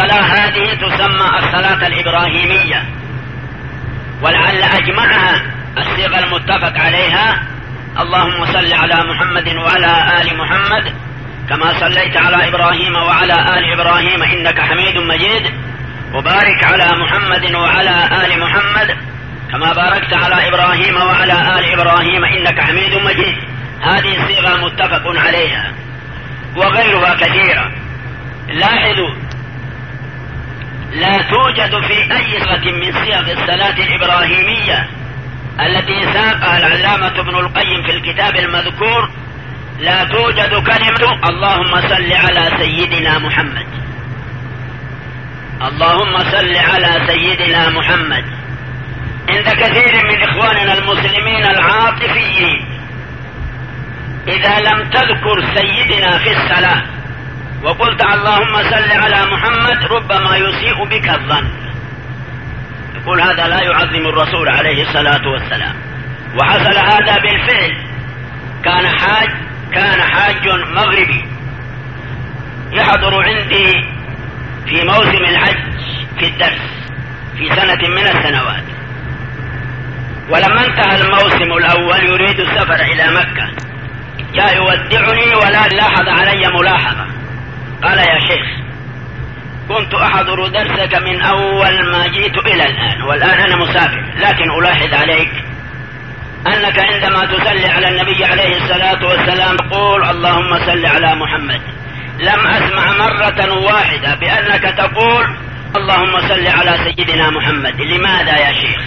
الصلاة هذه تسمى الصلاة الإبراهيمية، ولعل أجمعها الصيغة المتفق عليها: اللهم صل على محمد وعلى آل محمد كما صليت على إبراهيم وعلى آل إبراهيم إنك حميد مجيد، وبارك على محمد وعلى آل محمد كما باركت على إبراهيم وعلى آل إبراهيم إنك حميد مجيد. هذه صيغة متفق عليها، وغيرها كثيرة. لاحظوا، لا توجد في أي صيغة من صيغ الصلاة الإبراهيمية التي ساقها العلامة ابن القيم في الكتاب المذكور، لا توجد كلمة اللهم صل على سيدنا محمد. اللهم صل على سيدنا محمد عند كثير من إخواننا المسلمين العاطفيين، إذا لم تذكر سيدنا في الصلاة وقلت اللهم صل على محمد ربما يسيء بك الظن، يقول هذا لا يعظم الرسول عليه الصلاة والسلام. وحصل هذا بالفعل. كان حاج مغربي يحضر عندي في موسم الحج في الدرس في سنة من السنوات، ولما انتهى الموسم الأول يريد السفر إلى مكة، جاء يودعني ولا لاحظ علي ملاحظة. قال: يا شيخ، كنت أحضر درسك من أول ما جئت إلى الآن، والآن أنا مسافر، لكن ألاحظ عليك أنك عندما تصلي على النبي عليه الصلاة والسلام تقول اللهم صل على محمد. لم أسمع مرة واحدة بأنك تقول اللهم صل على سيدنا محمد. لماذا يا شيخ؟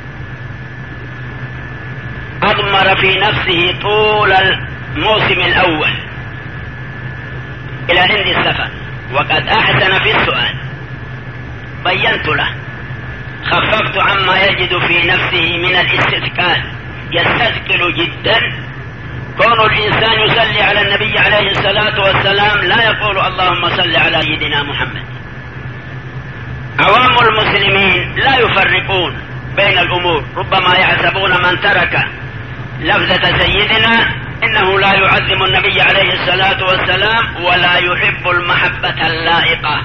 أضمر في نفسه طول الموسم الأول إلى عند السفر، وقد أحسن في السؤال. بينت له، خففت عما يجد في نفسه من الاستثقال، يستثقل جدا كون الإنسان يصلي على النبي عليه الصلاة والسلام لا يقول اللهم صل على سيدنا محمد. عوام المسلمين لا يفرقون بين الأمور، ربما يحسبون من ترك لفظة سيدنا إنه لا يعظم النبي عليه الصلاة والسلام ولا يحب المحبة اللائقة.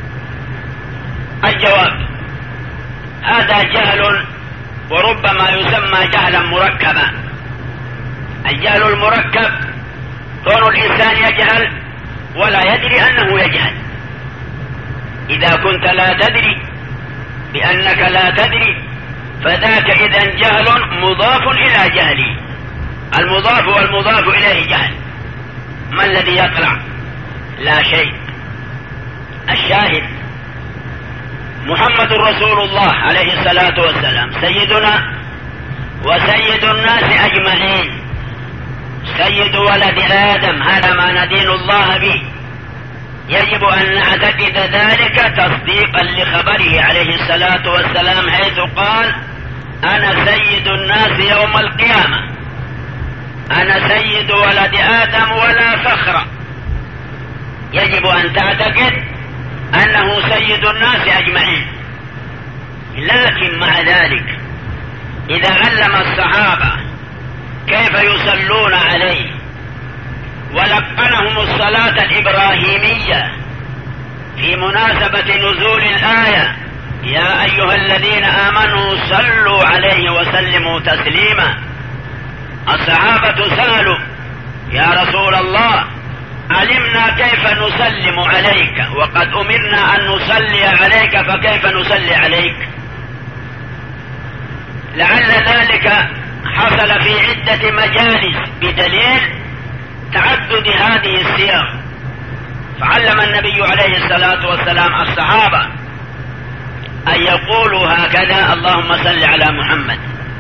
الجواب: هذا جهل، وربما يسمى جهلا مركبا. الجهل المركب كون الإنسان يجهل ولا يدري أنه يجهل. إذا كنت لا تدري بأنك لا تدري فذاك إذن جهل مضاف إلى جهلي. المضاف والمضاف إليه جهل. ما الذي يطلع؟ لا شيء. الشاهد: محمد رسول الله عليه الصلاة والسلام سيدنا وسيد الناس أجمعين، سيد ولد آدم، هذا ما ندين الله به. يجب أن نعتقد ذلك تصديقا لخبره عليه الصلاة والسلام، حيث قال: أنا سيد الناس يوم القيامة، أنا سيد ولد آدم ولا فخر. يجب أن تعتقد أنه سيد الناس أجمعين. لكن مع ذلك إذا علم الصحابة كيف يصلون عليه ولقنهم الصلاة الإبراهيمية في مناسبة نزول الآية: يا أيها الذين آمنوا صلوا عليه وسلموا تسليما، الصحابة سألوا: يا رسول الله، علمنا كيف نسلم عليك وقد أمرنا أن نصلي عليك، فكيف نصلي عليك؟ لعل ذلك حصل في عدة مجالس بدليل تعدد هذه الصيغ، فعلم النبي عليه الصلاة والسلام الصحابة أن يقولوا هكذا: اللهم صل على محمد.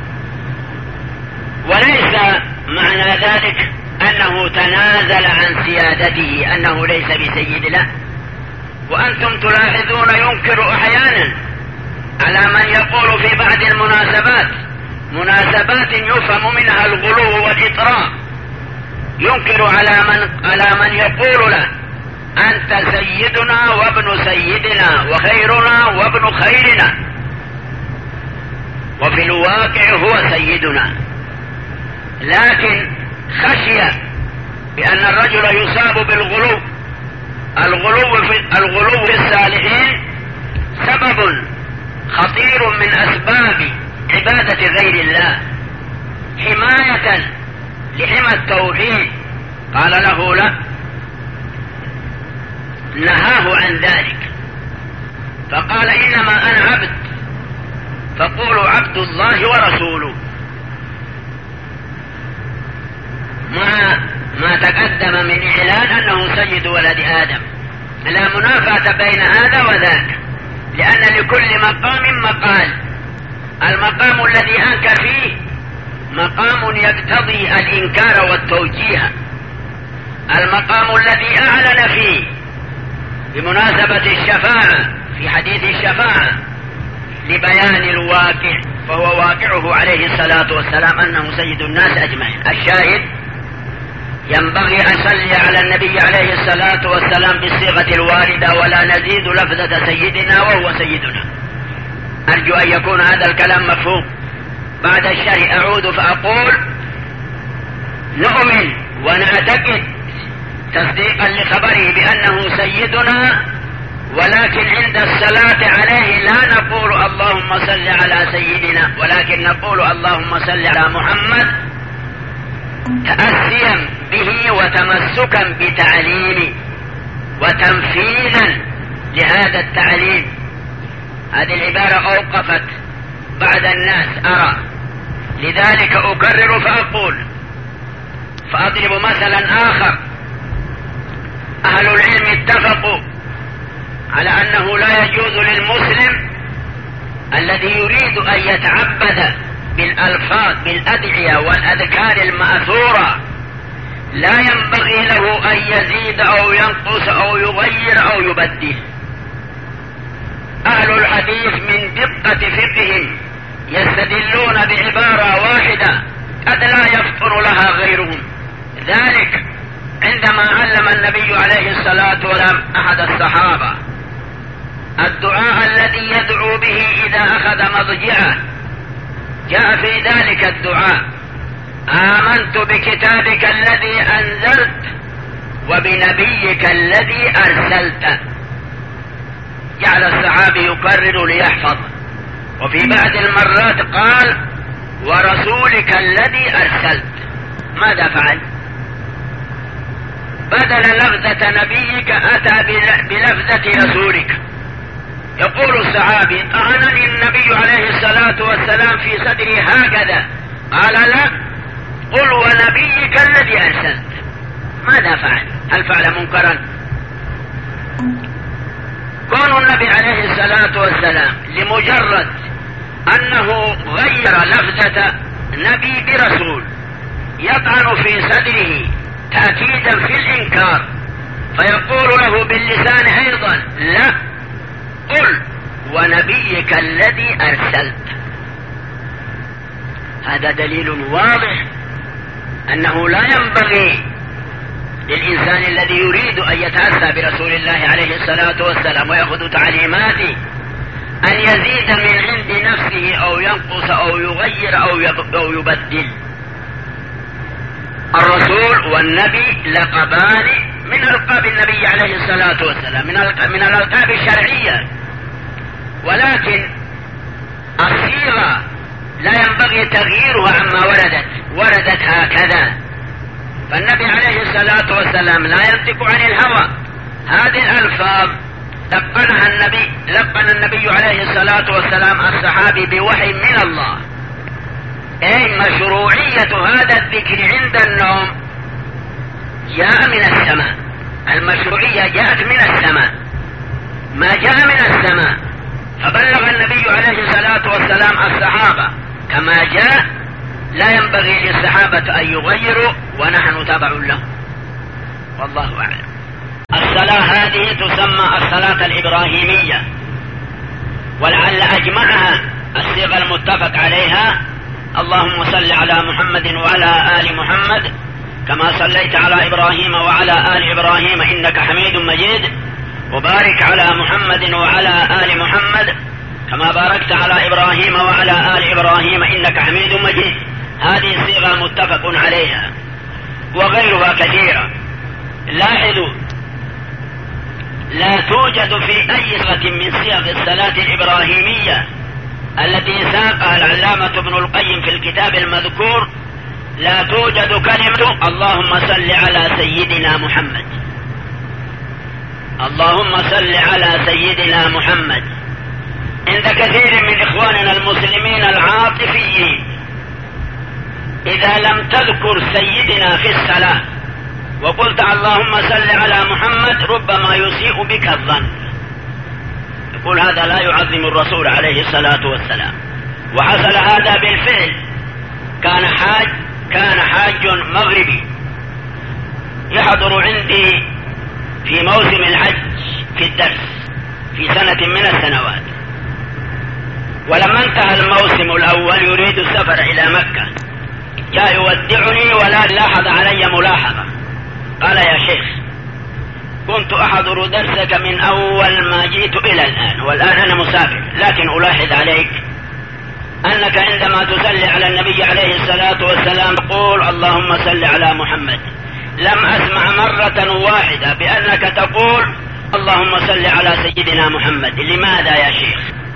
وليس معنى ذلك أنه تنازل عن سيادته، أنه ليس بسيد، لا. وأنتم تلاحظون ينكر أحيانا على من يقول في بعض المناسبات، مناسبات يفهم منها الغلو والإطراء، ينكر على من يقول له: أنت سيدنا وابن سيدنا وخيرنا وابن خيرنا، وفي الواقع هو سيدنا. لكن خشي بأن الرجل يصاب بالغلو، الغلو في الصالحين عبادة غير الله حماية لحمى التوحيد، قال له لا، نهاه عن ذلك، فقال إنما أنا عبد، فقولوا عبد الله ورسوله. ما تقدم من إعلان أنه سيد ولد آدم، لا منافاة بين هذا وذاك، لأن لكل مقام مقال. المقام الذي أنكر فيه مقام يقتضي الإنكار والتوجيه، المقام الذي أعلن فيه بمناسبة الشفاعة في حديث الشفاعة لبيان الواقع، فهو واقعه عليه الصلاة والسلام أنه سيد الناس أجمعين. الشاهد ينبغي أن نصلي على النبي عليه الصلاة والسلام بالصيغة الواردة، ولا نزيد لفظة سيدنا وهو سيدنا. أرجو أن يكون هذا الكلام مفهوم. بعد الشرح أعود فأقول نؤمن ونعتقد تصديقا لخبره بأنه سيدنا، ولكن عند الصلاة عليه لا نقول اللهم صل على سيدنا، ولكن نقول اللهم صل على محمد، تأسيا به وتمسكا بتعليمه وتنفيذا لهذا التعليم. هذه العبارة أوقفت بعد الناس أرى، لذلك أكرر فأقول، فأضرب مثلا آخر. أهل العلم اتفقوا على أنه لا يجوز للمسلم الذي يريد أن يتعبد بالألفاظ بالأدعية والأذكار المأثورة، لا ينبغي له أن يزيد أو ينقص أو يغير أو يبدل. أهل الحديث من دقة فقههم يستدلون بعبارة واحدة قد لا يفطن لها غيرهم، ذلك عندما علم النبي عليه الصلاة والسلام أحد الصحابة الدعاء الذي يدعو به إذا أخذ مضجعه، جاء في ذلك الدعاء: آمنت بكتابك الذي أنزلت وبنبيك الذي أرسلت. جعل الصحابي يكرر ليحفظ، وفي بعض المرات قال: ورسولك الذي أرسلت. ماذا فعل؟ بدل لفظة نبيك أتى بلفظة رسولك. يقول الصحابي: أعنني النبي عليه الصلاة والسلام في صدري هكذا. قال: لا، قل ونبيك الذي أرسلت. ماذا فعل؟ هل فعل منكرا؟ كون النبي عليه الصلاة والسلام لمجرد أنه غير لفظة نبي برسول يطعن في صدره تأكيدا في الإنكار، فيقول له باللسان أيضا: لا، قل ونبيك الذي أرسلت. هذا دليل واضح أنه لا ينبغي للإنسان الذي يريد أن يتأسى برسول الله عليه الصلاة والسلام ويأخذ تعليماته أن يزيد من عند نفسه أو ينقص أو يغير أو يبدل. الرسول والنبي لقبان من ألقاب النبي عليه الصلاة والسلام، من الألقاب الشرعية، ولكن الصيغة لا ينبغي تغييرها عما وردت هكذا. فالنبي عليه الصلاة والسلام لا ينطق عن الهوى. هذه الألفاظ لقن النبي عليه الصلاة والسلام الصحابي بوحي من الله. أي مشروعية هذا الذكر عند النوم جاء من السماء. المشروعية جاءت من السماء، ما جاء من السماء فبلغ النبي عليه الصلاة والسلام الصحابة كما جاء. لا ينبغي للصحابة أن يغيروا ونحن تبع لهم، والله أعلم. الصلاة هذه تسمى الصلاة الإبراهيمية، ولعل أجمعها الصيغة المتفق عليها: اللهم صل على محمد وعلى آل محمد كما صليت على إبراهيم وعلى آل إبراهيم إنك حميد مجيد، وبارك على محمد وعلى آل محمد كما باركت على إبراهيم وعلى آل إبراهيم إنك حميد مجيد. هذه صيغة متفق عليها، وغيرها كثيرة. لاحظوا، لا توجد في أي صيغة من صيغ الصلاة الإبراهيمية التي ساقها العلامة ابن القيم في الكتاب المذكور لا توجد كلمة اللهم صل على سيدنا محمد، اللهم صل على سيدنا محمد، عند كثير من إخواننا المسلمين العاطفيين. إذا لم تذكر سيدنا في الصلاة وقلت اللهم صل على محمد ربما يسيء بك الظن، يقول هذا لا يعظم الرسول عليه الصلاة والسلام. وحصل هذا بالفعل. كان حاج مغربي يحضر عندي في موسم الحج في الدرس في سنة من السنوات، ولما انتهى الموسم الأول يريد السفر إلى مكة، جاء يودعني ولا لاحظ علي ملاحظة. قال يا شيخ كنت أحضر درسك من أول ما جئت إلى الآن، والآن أنا مسافر، لكن ألاحظ عليك أنك عندما تصلي على النبي عليه الصلاة والسلام تقول اللهم صل على محمد. لم أسمع مرة واحدة بأنك تقول اللهم صل على سيدنا محمد. لماذا يا شيخ؟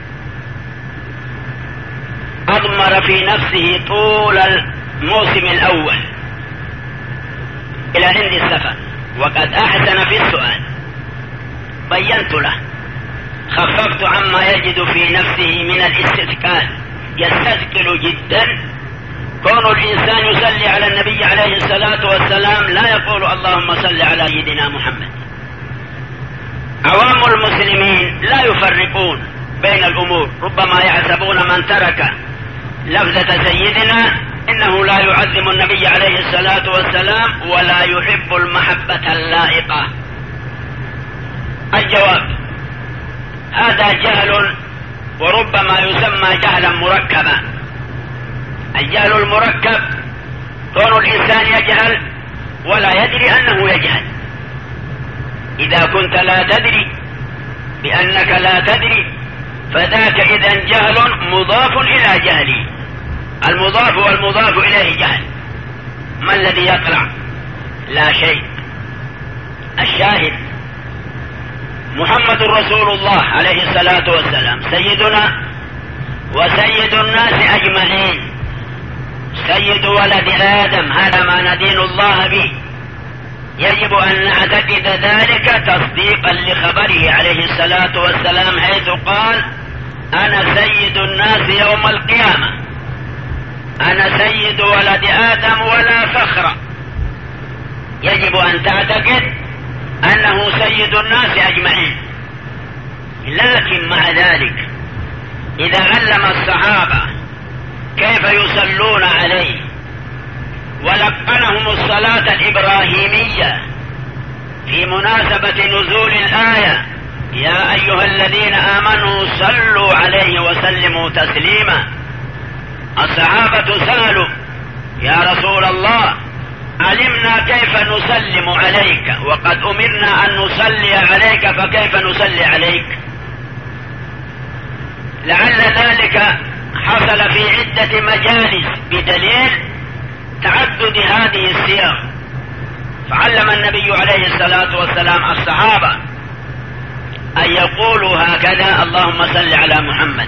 أضمر في نفسه طول الموسم الأول إلى عند السفر، وقد أحسن في السؤال. بينت له، خففت عما يجد في نفسه من الاستثقال، يستثقل جدا كون الإنسان يصلي على النبي عليه الصلاة والسلام لا يقول اللهم صل على سيدنا محمد. عوام المسلمين لا يفرقون بين الأمور، ربما يحسبون من ترك لفظة سيدنا إنه لا يعظم النبي عليه الصلاة والسلام ولا يحب المحبة اللائقة. الجواب: هذا جهل، وربما يسمى جهلا مركبا. الجهل المركب كون الإنسان يجهل ولا يدري أنه يجهل. إذا كنت لا تدري بأنك لا تدري فذاك إذن جهل مضاف إلى جهلي. المضاف والمضاف إليه جهل. ما الذي يقرع؟ لا شيء. الشاهد: محمد رسول الله عليه الصلاة والسلام سيدنا وسيد الناس أجمعين، سيد ولد آدم، هذا ما ندين الله به. يجب أن نعتقد ذلك تصديقا لخبره عليه الصلاة والسلام حيث قال: أنا سيد الناس يوم القيامة، أنا سيد ولد آدم ولا فخر. يجب أن تعتقد أنه سيد الناس أجمعين. لكن مع ذلك إذا علم الصحابة كيف يصلون عليه ولقنهم الصلاة الإبراهيمية في مناسبة نزول الآية: يا أيها الذين آمنوا صلوا عليه وسلموا تسليما، الصحابة سألوا: يا رسول الله، علمنا كيف نسلم عليك وقد أمرنا أن نصلي عليك، فكيف نصلي عليك؟ لعل ذلك حصل في عدة مجالس بدليل تعدد هذه الصيغ، فعلم النبي عليه الصلاة والسلام الصحابة أن يقولوا هكذا: اللهم صل على محمد.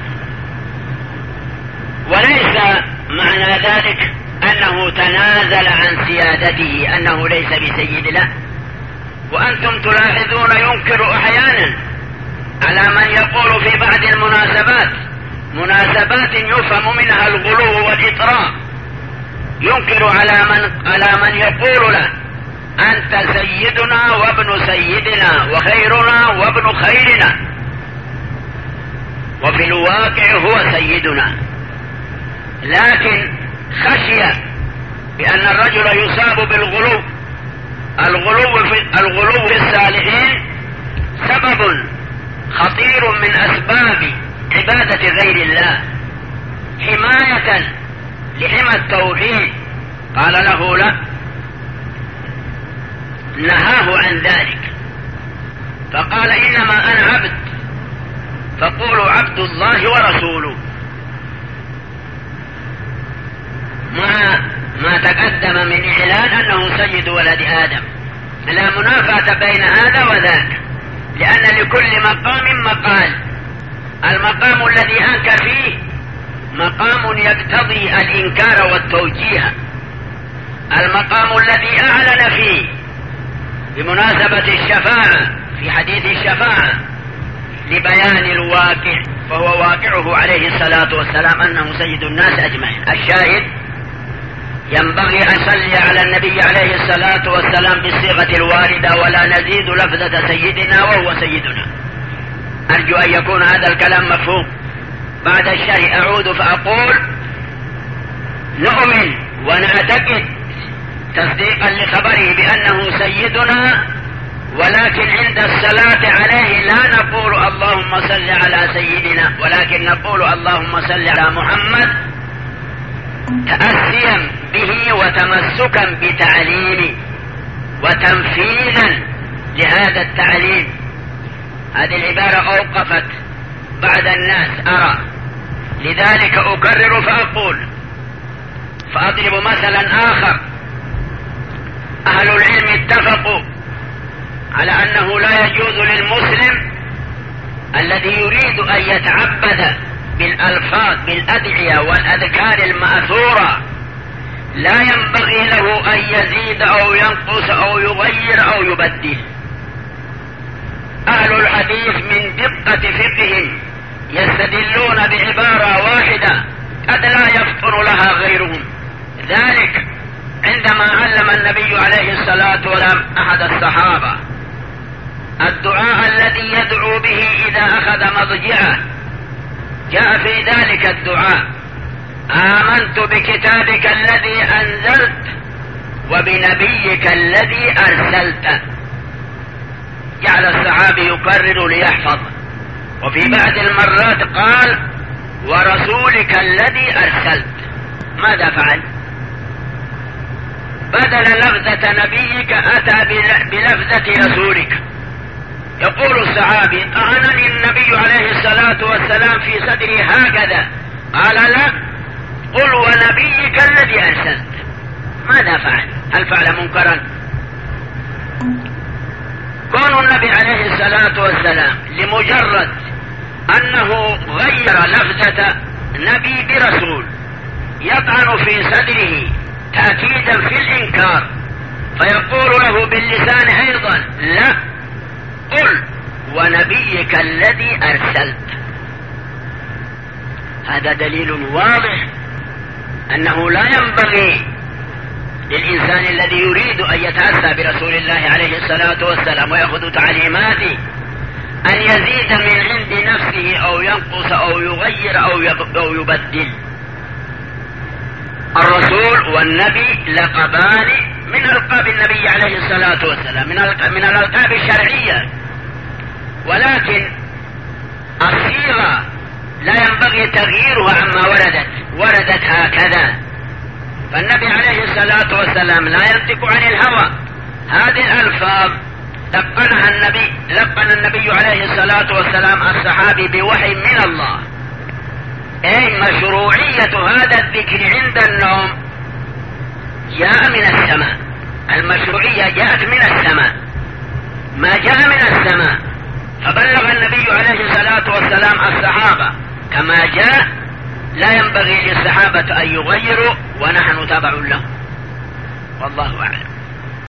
وليس معنى ذلك أنه تنازل عن سيادته، أنه ليس بسيد له. وأنتم تلاحظون ينكر أحيانا على من يقول في بعض المناسبات، مناسبات يفهم منها الغلو والإطراء، ينكر على من يقول له: أنت سيدنا وابن سيدنا وخيرنا وابن خيرنا، وفي الواقع هو سيدنا. لكن خشي بأن الرجل يصاب بالغلو. الغلو في الصالحين سبب خطير من أسباب عبادة غير الله، حماية لحمى التوحيد. قال له: لا، نهاه عن ذلك، فقال: إنما أنا عبد، فقولوا عبد الله ورسوله. مع ما تقدم من إعلان أنه سيد ولد آدم، لا منافاة بين هذا وذاك، لأن لكل مقام مقال. المقام الذي أنت فيه مقام يقتضي الإنكار والتوجيه، المقام الذي أعلن فيه بمناسبة الشفاعة في حديث الشفاعة لبيان الواقع، فهو واقعه عليه الصلاة والسلام أنه سيد الناس أجمعين. الشاهد ينبغي أن نصلي على النبي عليه الصلاة والسلام بالصيغة الواردة ولا نزيد لفظة سيدنا وهو سيدنا. أرجو أن يكون هذا الكلام مفهوم. بعد الشرح أعود فأقول نؤمن ونعتقد تصديقا لخبره بأنه سيدنا، ولكن عند الصلاة عليه لا نقول اللهم صل على سيدنا، ولكن نقول اللهم صل على محمد تأسيا به وتمسكا بتعليمه وتنفيذا لهذا التعليم. هذه العبارة أوقفت بعد الناس أرى، لذلك أكرر فأقول فأضرب مثلا آخر. أهل العلم اتفقوا على أنه لا يجوز للمسلم الذي يريد أن يتعبد بالألفاظ بالأدعية والأذكار المأثورة، لا ينبغي له أن يزيد أو ينقص أو يغير أو يبدل. أهل الحديث من دقة فقههم يستدلون بعبارة واحدة قد لا يفطن لها غيرهم، ذلك عندما علم النبي عليه الصلاة والسلام أحد الصحابة الدعاء الذي يدعو به إذا أخذ مضجعه، جاء في ذلك الدعاء آمنت بكتابك الذي أنزلت وبنبيك الذي أرسلت. جعل الصحابي يكرر ليحفظ، وفي بعض المرات قال ورسولك الذي أرسلت. ماذا فعل؟ بدل لفظة نبيك أتى بلفظة رسولك. يقول الصحابي أعنني النبي عليه الصلاة والسلام في صدري هكذا، قال لا، قل ونبيك الذي أرسلت. ماذا فعل؟ هل فعل منكرا؟ كون النبي عليه الصلاة والسلام لمجرد أنه غير لفظة نبي برسول يطعن في صدره تأكيدا في الإنكار، فيقول له باللسان أيضا لا، قل ونبيك الذي أرسلت. هذا دليل واضح أنه لا ينبغي للإنسان الذي يريد أن يتأسى برسول الله عليه الصلاة والسلام ويأخذ تعليماته أن يزيد من عند نفسه أو ينقص أو يغير أو يبدل. الرسول والنبي لقبان من ألقاب النبي عليه الصلاة والسلام، من الألقاب الشرعية، ولكن الصيغة لا ينبغي تغييرها عما وردت هكذا. فالنبي عليه الصلاة والسلام لا ينطق عن الهوى، هذه الألفاظ لقن النبي عليه الصلاة والسلام الصحابي بوحي من الله. أي مشروعية هذا الذكر عند النوم جاء من السماء، المشروعية جاءت من السماء، ما جاء من السماء فبلغ النبي عليه الصلاة والسلام الصحابة كما جاء، لا ينبغي للصحابة أن يغيروا ونحن تبع لهم، والله أعلم.